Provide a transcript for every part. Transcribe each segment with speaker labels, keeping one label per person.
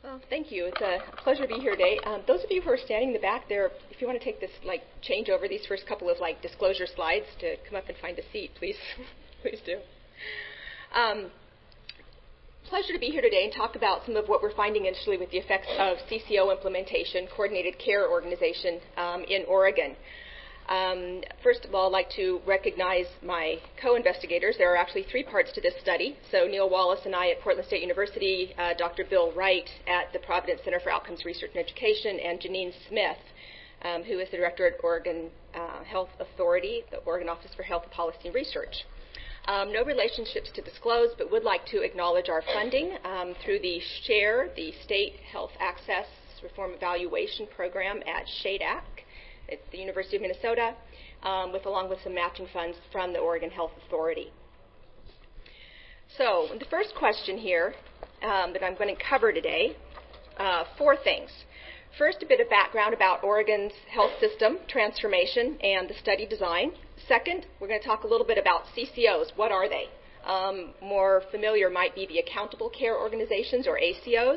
Speaker 1: Well, thank you. It's a pleasure to be here today. Those of you who are standing in the back there, if you want to take this, change over these first couple of, disclosure slides to come up and find a seat, please, please do. Pleasure to be here today and talk about some of what we're finding initially with the effects of CCO implementation, Coordinated Care Organization, in Oregon. First of all, I'd like to recognize my co-investigators. There are actually three parts to this study. So Neil Wallace and I at Portland State University, Dr. Bill Wright at the Providence Center for Outcomes Research and Education, and Janine Smith, who is the director at Oregon Health Authority, the Oregon Office for Health Policy and Research. No relationships to disclose, but would like to acknowledge our funding through the SHARE, the State Health Access Reform Evaluation Program at SHADAC. It's the University of Minnesota, along with some matching funds from the Oregon Health Authority. So the first question here that I'm going to cover today, four things. First, a bit of background about Oregon's health system transformation and the study design. Second, we're going to talk a little bit about CCOs. What are they? More familiar might be the Accountable Care Organizations, or ACOs.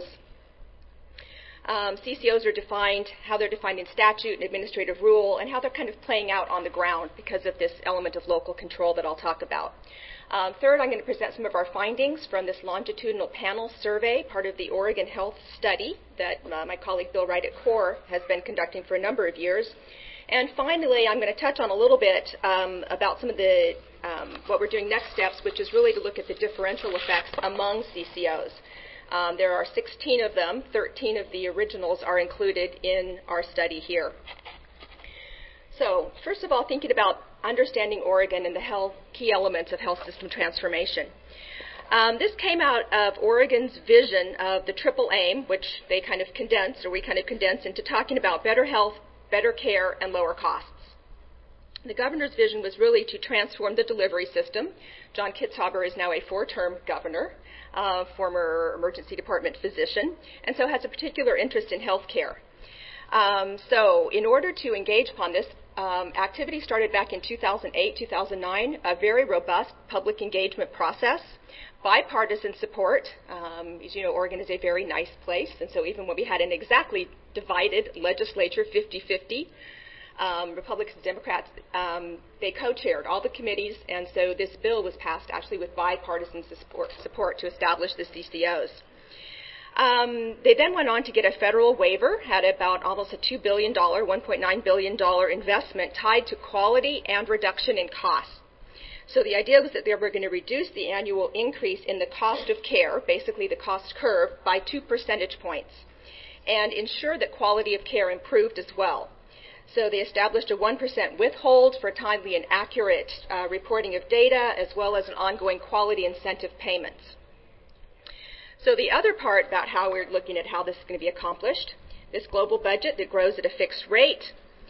Speaker 1: CCOs are defined, how they're defined in statute and administrative rule, and how they're kind of playing out on the ground because of this element of local control that I'll talk about. Third, I'm going to present some of our findings from this longitudinal panel survey, part of the Oregon Health Study that my colleague Bill Wright at CORE has been conducting for a number of years. And finally, I'm going to touch on a little bit about some of the what we're doing next steps, which is really to look at the differential effects among CCOs. There are 16 of them. 13 of the originals are included in our study here. So, first of all, thinking about understanding Oregon and the key elements of health system transformation. This came out of Oregon's vision of the triple aim, which we kind of condensed into talking about better health, better care, and lower costs. The governor's vision was really to transform the delivery system. John Kitzhaber is now a 4-term governor, former emergency department physician, and so has a particular interest in health care. So in order to engage upon this, activity started back in 2008, 2009, a very robust public engagement process, bipartisan support. As you know, Oregon is a very nice place, and so even when we had an exactly divided legislature, 50-50, Republicans and Democrats, they co-chaired all the committees, and so this bill was passed actually with bipartisan support to establish the CCOs. They then went on to get a federal waiver, had about almost a $2 billion, $1.9 billion investment tied to quality and reduction in costs. So the idea was that they were going to reduce the annual increase in the cost of care, basically the cost curve, by 2 percentage points, and ensure that quality of care improved as well. So they established a 1% withhold for timely and accurate reporting of data, as well as an ongoing quality incentive payments. So the other part about how we're looking at how this is going to be accomplished, this global budget that grows at a fixed rate,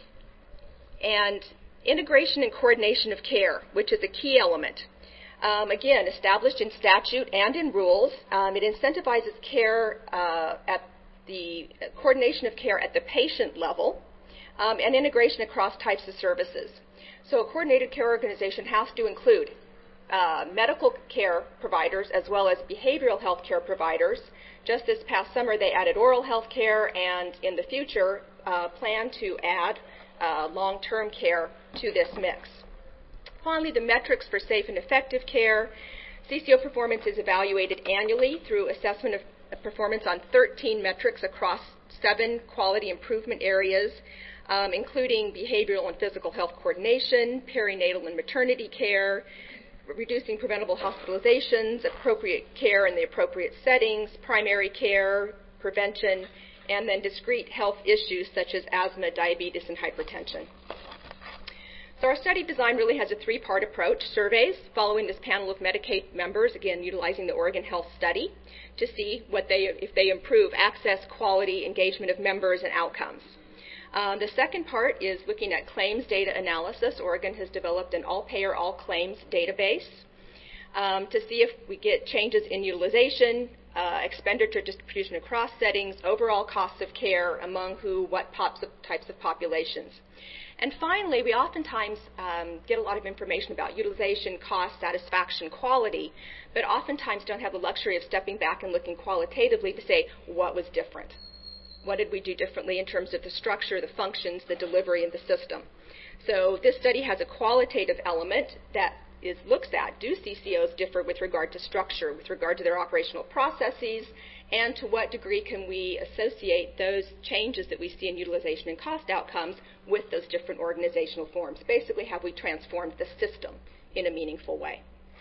Speaker 1: and integration and coordination of care, which is a key element. Again, established in statute and in rules, it incentivizes care at the coordination of care at the patient level, and integration across types of services. So a coordinated care organization has to include medical care providers as well as behavioral health care providers. Just this past summer, they added oral health care, and in the future, plan to add long-term care to this mix. Finally, the metrics for safe and effective care. CCO performance is evaluated annually through assessment of performance on 13 metrics across 7 quality improvement areas, including behavioral and physical health coordination, perinatal and maternity care, reducing preventable hospitalizations, appropriate care in the appropriate settings, primary care, prevention, and then discrete health issues such as asthma, diabetes, and hypertension. So our study design really has a 3-part approach: surveys following this panel of Medicaid members, again utilizing the Oregon Health Study to see if they improve access, quality, engagement of members, and outcomes. The second part is looking at claims data analysis. Oregon has developed an all-payer, all-claims database to see if we get changes in utilization, expenditure distribution across settings, overall costs of care, among who, what types of populations. And finally, we oftentimes get a lot of information about utilization, cost, satisfaction, quality, but oftentimes don't have the luxury of stepping back and looking qualitatively to say, what was different? What did we do differently in terms of the structure, the functions, the delivery, and the system? So this study has a qualitative element that looks at, do CCOs differ with regard to structure, with regard to their operational processes, and to what degree can we associate those changes that we see in utilization and cost outcomes with those different organizational forms? Basically, have we transformed the system in a meaningful way?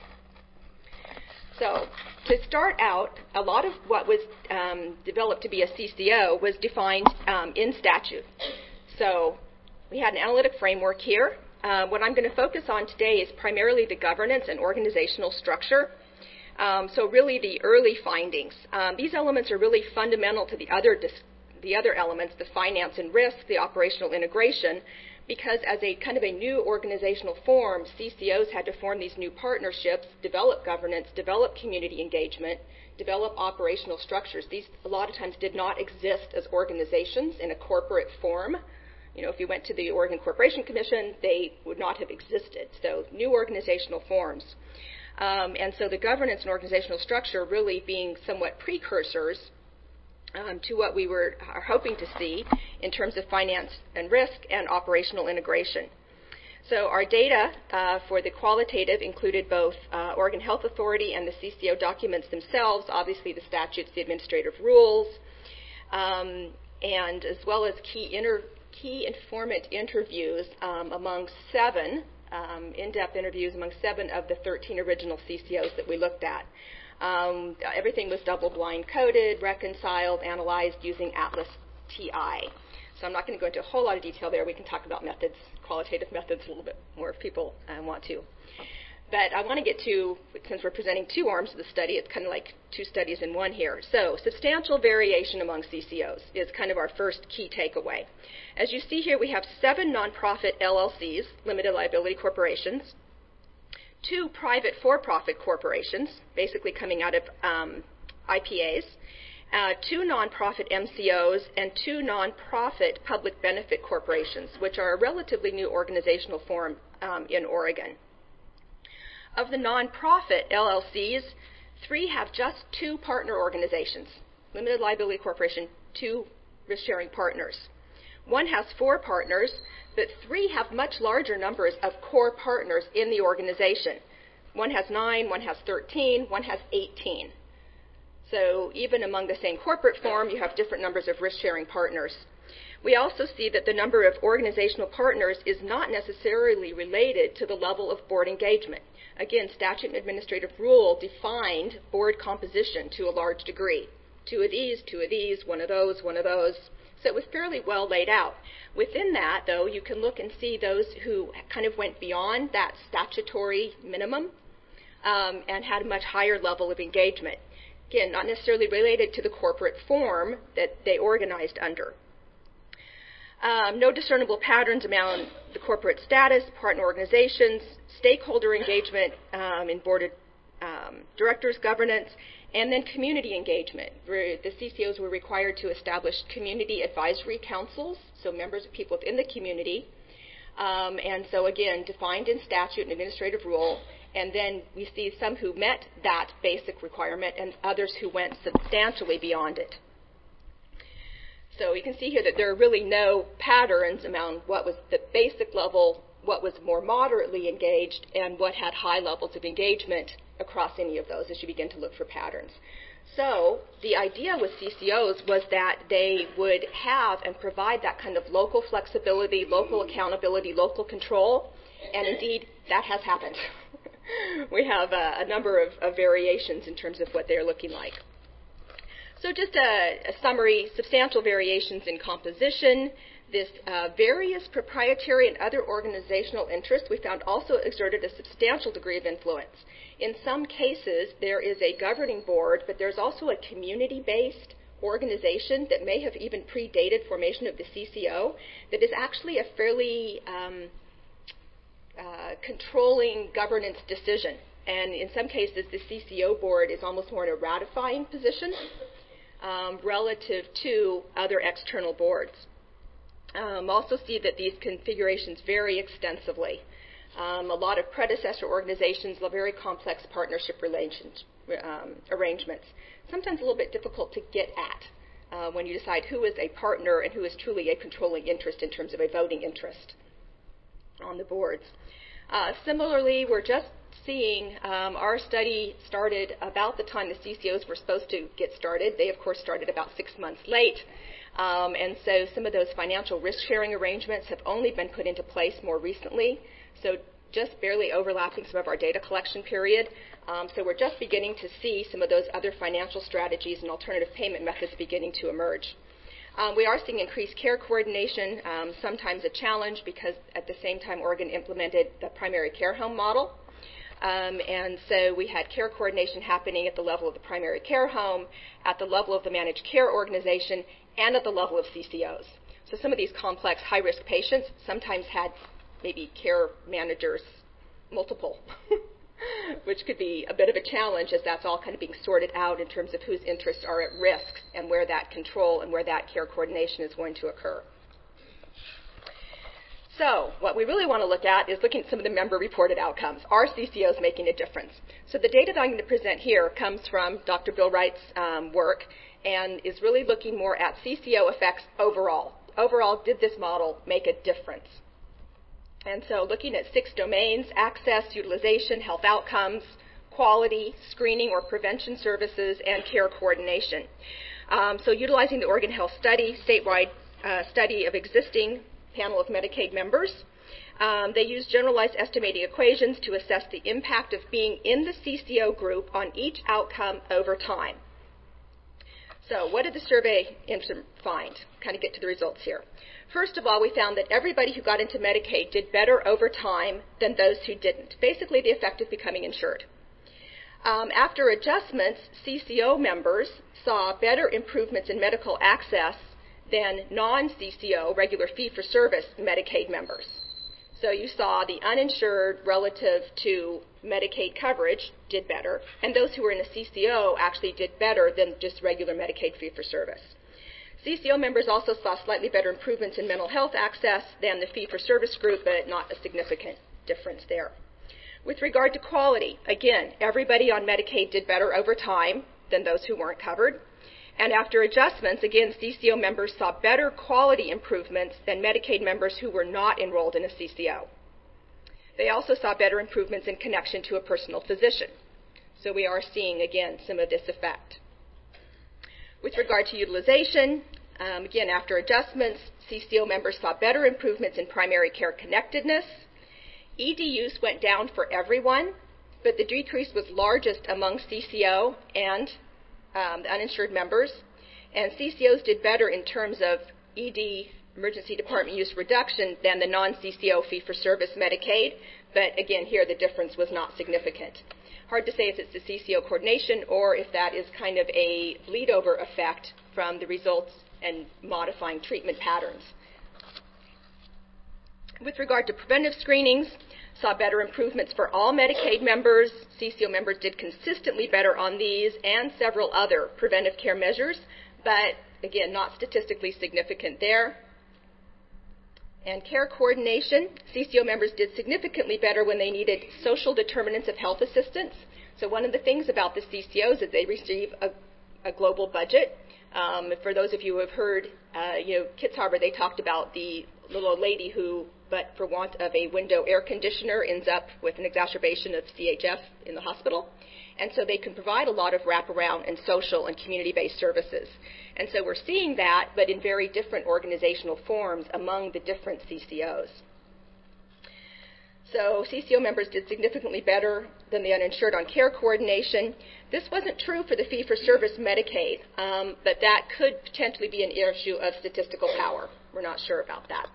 Speaker 1: So to start out, a lot of what was developed to be a CCO was defined in statute. So we had an analytic framework here. What I'm going to focus on today is primarily the governance and organizational structure. So really the early findings. These elements are really fundamental to the other elements, the finance and risk, the operational integration, because as a kind of a new organizational form, CCOs had to form these new partnerships, develop governance, develop community engagement, develop operational structures. These a lot of times did not exist as organizations in a corporate form. You know, if you went to the Oregon Corporation Commission, they would not have existed. So new organizational forms. And so the governance and organizational structure really being somewhat precursors to what we are hoping to see in terms of finance and risk and operational integration. So our data for the qualitative included both Oregon Health Authority and the CCO documents themselves, obviously the statutes, the administrative rules, and as well as key informant interviews among 7, in-depth interviews among 7 of the 13 original CCOs that we looked at. Everything was double-blind coded, reconciled, analyzed using Atlas TI. So I'm not going to go into a whole lot of detail there. We can talk about methods, qualitative methods a little bit more if people want to. But I want to get to, since we're presenting 2 arms of the study, it's kind of like 2 studies in one here. So substantial variation among CCOs is kind of our first key takeaway. As you see here, we have 7 nonprofit LLCs, limited liability corporations, 2 private for-profit corporations, basically coming out of IPAs, 2 nonprofit MCOs, and 2 nonprofit public benefit corporations, which are a relatively new organizational form in Oregon. Of the nonprofit LLCs, 3 have just 2 partner organizations, limited liability corporation, 2 risk-sharing partners. 1 has 4 partners, but 3 have much larger numbers of core partners in the organization. 1 has 9, 1 has 13, 1 has 18. So even among the same corporate form, you have different numbers of risk-sharing partners. We also see that the number of organizational partners is not necessarily related to the level of board engagement. Again, statute and administrative rule defined board composition to a large degree. 2 of these, 2 of these, 1 of those, 1 of those. So it was fairly well laid out. Within that, though, you can look and see those who kind of went beyond that statutory minimum and had a much higher level of engagement. Again, not necessarily related to the corporate form that they organized under. No discernible patterns around the corporate status, partner organizations, stakeholder engagement in board of directors governance, and then community engagement. The CCOs were required to establish community advisory councils, so members of people within the community. And so again, defined in statute and administrative rule, and then we see some who met that basic requirement and others who went substantially beyond it. So you can see here that there are really no patterns around what was the basic level, what was more moderately engaged, and what had high levels of engagement across any of those as you begin to look for patterns. So the idea with CCOs was that they would have and provide that kind of local flexibility, local accountability, local control, and indeed that has happened. We have a number of variations in terms of what they're looking like. So just a summary, substantial variations in composition. This various proprietary and other organizational interests we found also exerted a substantial degree of influence. In some cases, there is a governing board, but there's also a community-based organization that may have even predated formation of the CCO that is actually a fairly controlling governance decision. and in some cases the CCO board is almost more in a ratifying position relative to other external boards. Also see that these configurations vary extensively. A lot of predecessor organizations have very complex partnership arrangements, sometimes a little bit difficult to get at when you decide who is a partner and who is truly a controlling interest in terms of a voting interest on the boards. Similarly, we're just seeing our study started about the time the CCOs were supposed to get started. They, of course, started about 6 months late. And so some of those financial risk-sharing arrangements have only been put into place more recently, so just barely overlapping some of our data collection period. So we're just beginning to see some of those other financial strategies and alternative payment methods beginning to emerge. We are seeing increased care coordination, sometimes a challenge because at the same time Oregon implemented the primary care home model. And so we had care coordination happening at the level of the primary care home, at the level of the managed care organization, and at the level of CCOs. So some of these complex high-risk patients sometimes had maybe care managers, multiple, which could be a bit of a challenge as that's all kind of being sorted out in terms of whose interests are at risk and where that control and where that care coordination is going to occur. So what we really want to look at is looking at some of the member-reported outcomes. Are CCOs making a difference? So the data that I'm going to present here comes from Dr. Bill Wright's work and is really looking more at CCO effects overall. Overall, did this model make a difference? And so looking at 6 domains: access, utilization, health outcomes, quality, screening or prevention services, and care coordination. So utilizing the Oregon Health Study, statewide study of existing panel of Medicaid members. They used generalized estimating equations to assess the impact of being in the CCO group on each outcome over time. So what did the survey find? Kind of get to the results here. First of all, we found that everybody who got into Medicaid did better over time than those who didn't. Basically, the effect of becoming insured. After adjustments, CCO members saw better improvements in medical access than non-CCO, regular fee-for-service Medicaid members. So you saw the uninsured relative to Medicaid coverage did better, and those who were in a CCO actually did better than just regular Medicaid fee-for-service. CCO members also saw slightly better improvements in mental health access than the fee-for-service group, but not a significant difference there. With regard to quality, again, everybody on Medicaid did better over time than those who weren't covered. And after adjustments, again, CCO members saw better quality improvements than Medicaid members who were not enrolled in a CCO. They also saw better improvements in connection to a personal physician. So we are seeing, again, some of this effect. With regard to utilization, again, after adjustments, CCO members saw better improvements in primary care connectedness. ED use went down for everyone, but the decrease was largest among CCO and the uninsured members, and CCOs did better in terms of ED, emergency department use reduction, than the non-CCO fee-for-service Medicaid, but again, here the difference was not significant. Hard to say if it's the CCO coordination or if that is kind of a bleed-over effect from the results and modifying treatment patterns. With regard to preventive screenings, saw better improvements for all Medicaid members. CCO members did consistently better on these and several other preventive care measures, but again, not statistically significant there. And care coordination, CCO members did significantly better when they needed social determinants of health assistance. So one of the things about the CCOs is they receive a global budget. For those of you who have heard, Kitzhaber, they talked about the little old lady who, but for want of a window air conditioner, ends up with an exacerbation of CHF in the hospital. And so they can provide a lot of wraparound and social and community-based services. And so we're seeing that, but in very different organizational forms among the different CCOs. So CCO members did significantly better than the uninsured on care coordination. This wasn't true for the fee-for-service Medicaid, but that could potentially be an issue of statistical power. We're not sure about that.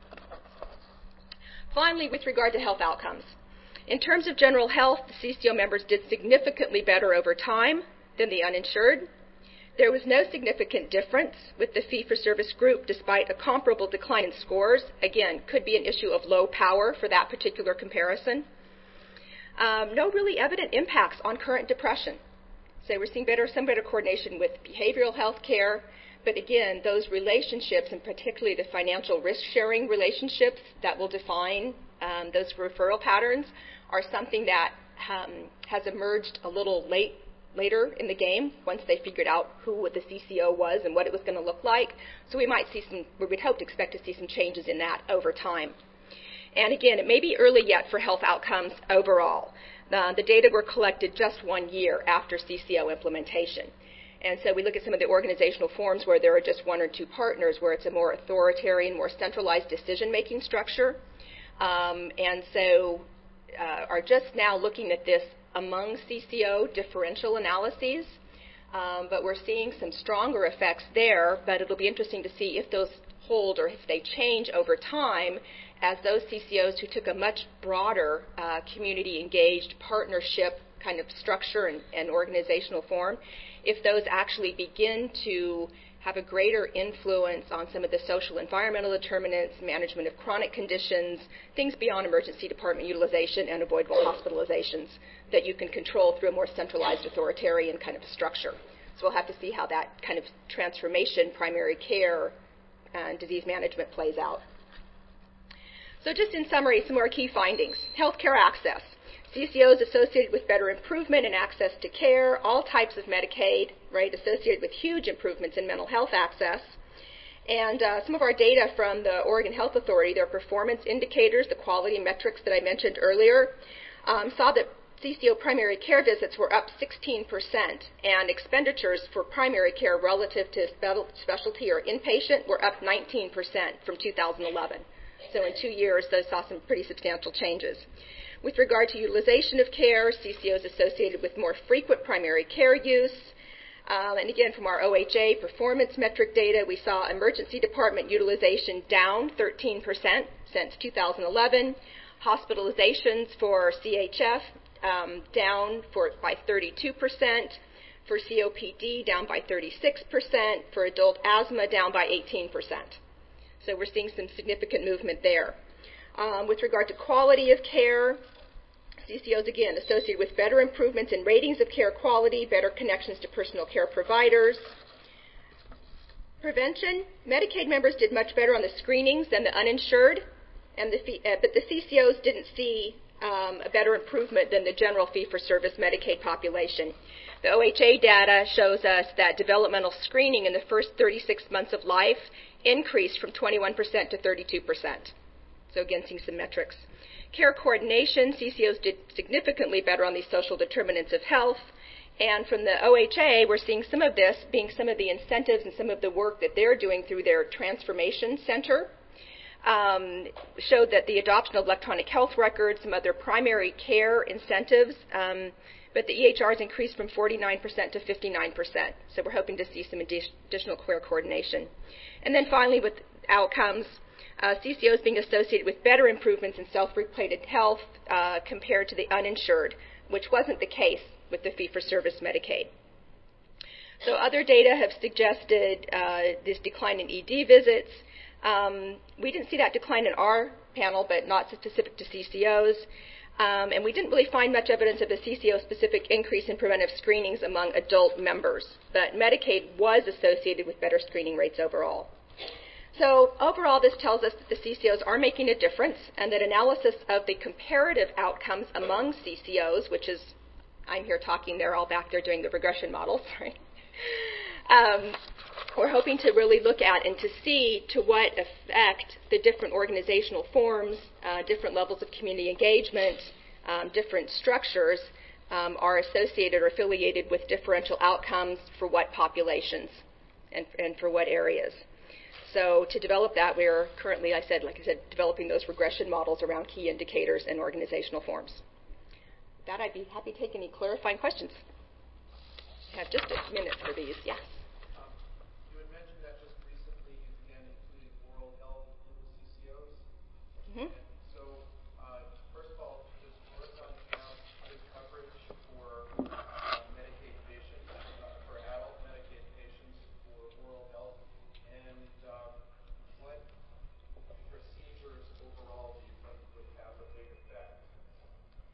Speaker 1: Finally, with regard to health outcomes, in terms of general health, the CCO members did significantly better over time than the uninsured. There was no significant difference with the fee-for-service group despite a comparable decline in scores. Again, could be an issue of low power for that particular comparison. No really evident impacts on current depression. So we're seeing some better coordination with behavioral health care, but again, those relationships, and particularly the financial risk-sharing relationships that will define those referral patterns, are something that has emerged a little later in the game, once they figured out who the CCO was and what it was going to look like. So we would hope to expect to see some changes in that over time. And again, it may be early yet for health outcomes overall. The data were collected just 1 year after CCO implementation. And so we look at some of the organizational forms where there are just 1 or 2 partners, where it's a more authoritarian, more centralized decision-making structure. And so are just now looking at this among CCO differential analyses. But we're seeing some stronger effects there, but it'll be interesting to see if those hold or if they change over time as those CCOs who took a much broader community-engaged partnership kind of structure and organizational form, if those actually begin to have a greater influence on some of the social environmental determinants, management of chronic conditions, things beyond emergency department utilization and avoidable hospitalizations that you can control through a more centralized authoritarian kind of structure. So we'll have to see how that kind of transformation, primary care, and disease management plays out. So just in summary, some more key findings. Healthcare access. CCOs associated with better improvement in access to care, all types of Medicaid, right, associated with huge improvements in mental health access. And some of our data from the Oregon Health Authority, their performance indicators, the quality metrics that I mentioned earlier, saw that CCO primary care visits were up 16%, and expenditures for primary care relative to specialty or inpatient were up 19% from 2011. So in 2 years, those saw some pretty substantial changes. With regard to utilization of care, CCOs associated with more frequent primary care use. And again, from our OHA performance metric data, we saw emergency department utilization down 13% since 2011. Hospitalizations for CHF down by 32%. For COPD, down by 36%. For adult asthma, down by 18%. So we're seeing some significant movement there. With regard to quality of care, CCOs, again, associated with better improvements in ratings of care quality, better connections to personal care providers. Prevention, Medicaid members did much better on the screenings than the uninsured, but the CCOs didn't see a better improvement than the general fee-for-service Medicaid population. The OHA data shows us that developmental screening in the first 36 months of life increased from 21% to 32%. So again, seeing some metrics. Care coordination, CCOs did significantly better on these social determinants of health. And from the OHA, we're seeing some of this being some of the incentives and some of the work that they're doing through their transformation center. Showed that the adoption of electronic health records, some other primary care incentives, but the EHRs increased from 49% to 59%. So we're hoping to see some additional care coordination. And then finally, with outcomes, CCOs being associated with better improvements in self-reported health compared to the uninsured, which wasn't the case with the fee-for-service Medicaid. So other data have suggested this decline in ED visits. We didn't see that decline in our panel, but not specific to CCOs. And we didn't really find much evidence of a CCO-specific increase in preventive screenings among adult members. But Medicaid was associated with better screening rates overall. So overall, this tells us that the CCOs are making a difference, and that analysis of the comparative outcomes among CCOs, which is, I'm here talking, they're all back there doing the regression models, right? We're hoping to really look at and to see to what effect the different organizational forms, different levels of community engagement, different structures are associated or affiliated with differential outcomes for what populations and for what areas. So to develop that, we're currently, like I said, developing those regression models around key indicators and organizational forms. With that, I'd be happy to take any clarifying questions. I have just a minute for these, yes.
Speaker 2: You had mentioned that just recently you began including oral health in the CCOs.
Speaker 1: Mm-hmm.
Speaker 2: So, first of all, does Oregon have good coverage for Medicaid patients, for adult Medicaid patients for oral health? And what procedures overall do you think would have a big effect?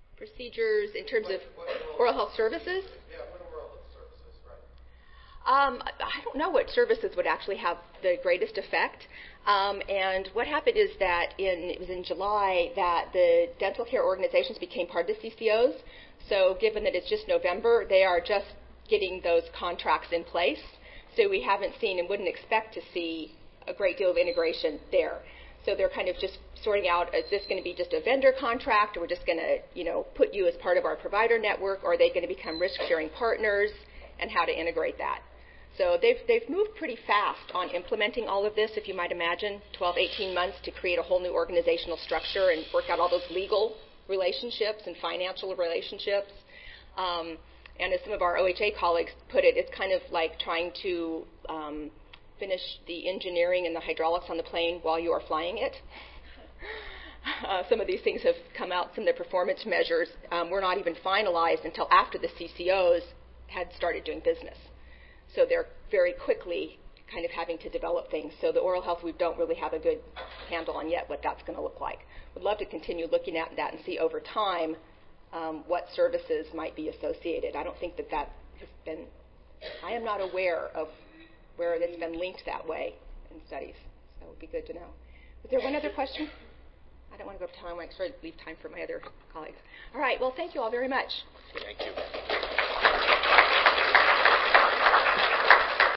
Speaker 1: procedures in terms of
Speaker 2: What
Speaker 1: oral health services?
Speaker 2: Yeah, what are oral health services, right?
Speaker 1: I don't know what services would actually have the greatest effect. And what happened is that it was in July that the dental care organizations became part of the CCOs. So given that it's just November, they are just getting those contracts in place. So we haven't seen and wouldn't expect to see a great deal of integration there. So they're kind of just sorting out, is this going to be just a vendor contract, or we're just going to, put you as part of our provider network, or are they going to become risk-sharing partners, and how to integrate that. So they've moved pretty fast on implementing all of this, if you might imagine, 12, 18 months to create a whole new organizational structure and work out all those legal relationships and financial relationships. And as some of our OHA colleagues put it, it's kind of like trying to finish the engineering and the hydraulics on the plane while you are flying it. Some of these things have come out, some of the performance measures were not even finalized until after the CCOs had started doing business. So they're very quickly kind of having to develop things. So the oral health, we don't really have a good handle on yet what that's going to look like. We'd love to continue looking at that and see over time what services might be associated. I don't think that has been, I am not aware of where it's been linked that way in studies. So it would be good to know. Was there one other question? I don't want to go over time. I want to sort of leave time for my other colleagues. All right. Well, thank you all very much.
Speaker 3: Thank you.